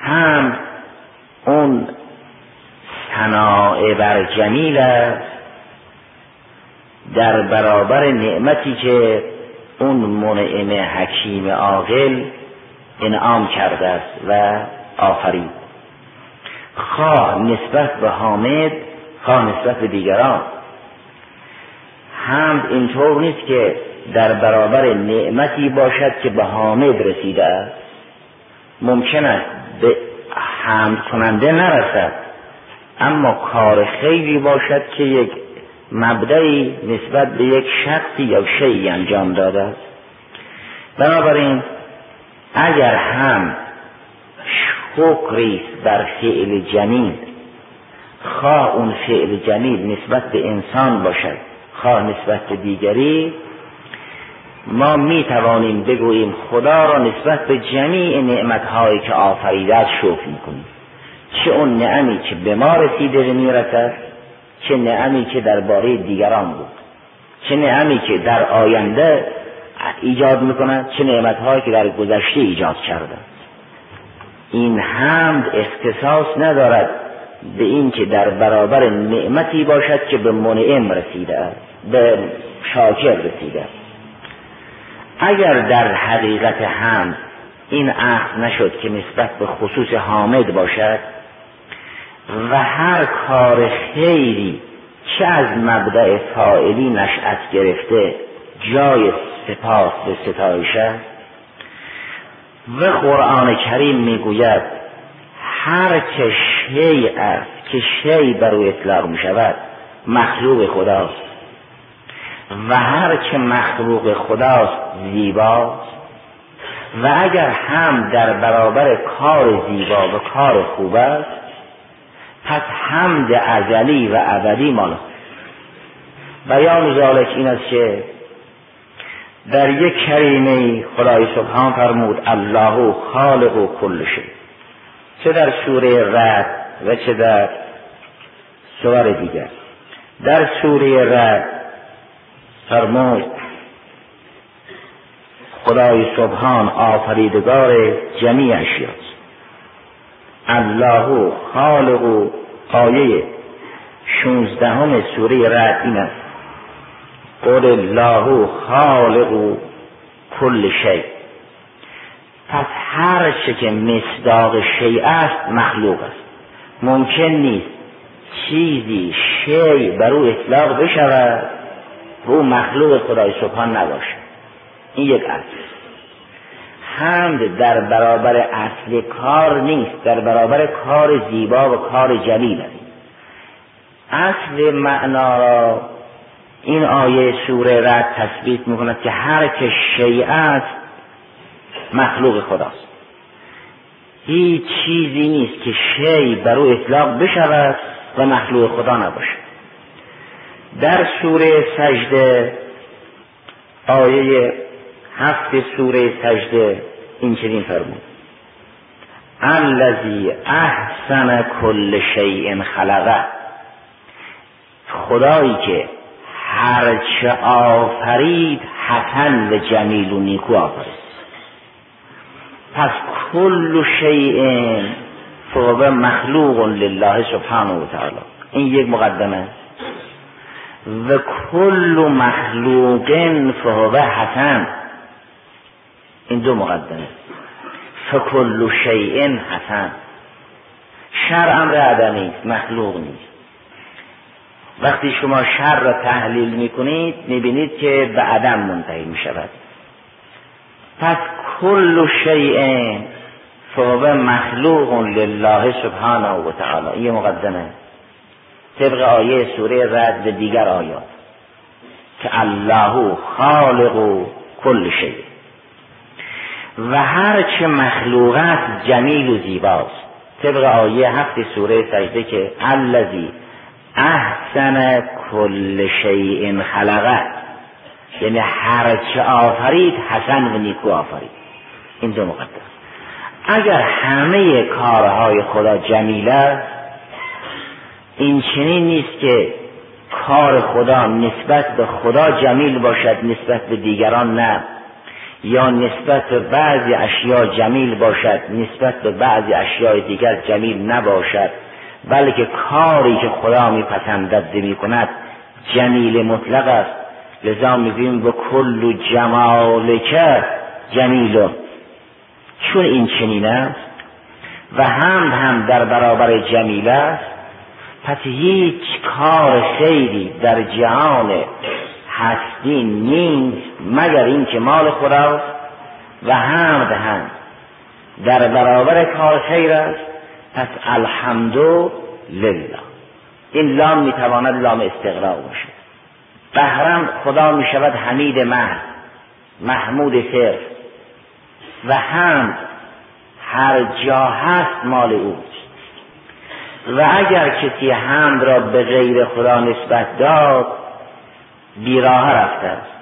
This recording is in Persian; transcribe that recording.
هم اون ثناء بر جمیل است در برابر نعمتی که اون منعم حکیم عاقل انعام کرده است و آفرید، خواه نسبت به حامد خواه نسبت به دیگران. حمد اینطور نیست که در برابر نعمتی باشد که به حامد رسیده است، ممکن است به حمد کننده نرسد، اما کار خیری باشد که یک مبدأی نسبت به یک شخصی یا شیئی انجام داده است. بنابراین اگر هم شکری بر فعل جمیل، خواه اون فعل جمیل نسبت به انسان باشد خواه نسبت به دیگری، ما می توانیم بگوییم خدا را نسبت به جمیع نعمتهایی که آفریده است شکر میکنیم، چه اون نعمی که به ما رسیده میرسد، چه نعمی که درباره دیگران بود، چه نعمی که در آینده ایجاد میکند، چه نعمتهایی که در گذشته ایجاد کرده. این حمد اختصاص ندارد به این که در برابر نعمتی باشد که به منعم رسیده است، به شاکر رسیده است. اگر در حقیقت حمد این عهد نشد که نسبت به خصوص حامد باشد و هر کار خیری چه از مبدأ فاعلی نشأت گرفته جای سپاس به ستایش است، و قرآن کریم میگوید هر که شیء است که شیء بر او اطلاق می شود مخلوق خداست و هر که مخلوق خداست زیباست. و اگر هم در برابر کار زیبا و کار خوب است، پس حمد ازلی و ابدی مال خود. بیان ذالک این است که در یک کریمه خدای سبحان فرمود الله خالق کل شیء، چه در سوره رعد و چه در سور دیگر. در سوره رعد فرمود خدای سبحان آفریدگار جمیع اشیاست. الله خالق، آیه 16 سوره رعد این است قل الله خالق کل شیء. پس هر چه که مصداق شیء است مخلوق است. ممکن نیست چیزی شیء بر او اطلاق بشود و او مخلوق خدای سبحان نباشه. این یک اصل. حمد در برابر اصل کار نیست، در برابر کار زیبا و کار جلیل است. اصل معنا را این آیه سوره رعد تثبیت می‌کند که هر که شیء است مخلوق خداست. هیچ چیزی نیست که شیء بر او اطلاق بشود و مخلوق خدا نباشه. در سوره سجده آیه 7 سوره سجده این چنین فرمود الذی احسن کل شیء خلقه، خدایی که هرچه آفرید حسن و جمیل و نیکو آفرید. پس کل شیء فهو مخلوق لله سبحانه و تعالی. این یک مقدمه. و کل مخلوق فهو حسن، این دو مقدمه. فکل شیء حسن. شر امر عدمی است، مخلوق نیست. وقتی شما شر را تحلیل میکنید میبینید که به عدم منتهی میشود. پس کل شیء فهو مخلوق لله سبحانه و تعالی. این مقدمه طبق آیه سوره رعد و دیگر آیات که الله خالق کل شیء. و هر چه مخلوقات جمیل و زیباست طبق آیه 7 سوره سجده که الذی احسن کل شیء خلقه، یعنی هر چه آفرید حسن و نیکو آفرید. این دو مقدم. اگر همه کارهای خدا جمیل است، این چنین نیست که کار خدا نسبت به خدا جمیل باشد نسبت به دیگران نه. یا نسبت به بعضی اشیاء جمیل باشد، نسبت به بعضی اشیاء دیگر جمیل نباشد، بلکه کاری که خدا میپسندد میکند جمیل مطلق است. لذا میگیم و کل جمالک جمیل. چون این چنین است و هم در برابر جمیل است، پس هیچ کار خیری در جهان هستی نیست مگر این که مال خداست و حمد هم در برابر کار خیر است. پس الحمدلله. این لام میتواند لام استغراق باشد. بهرم خدا میشود حمید محض، محمود صرف، و حمد هر جا هست مال اوست. و اگر کسی حمد را به غیر خدا نسبت داد بیراه رفته است.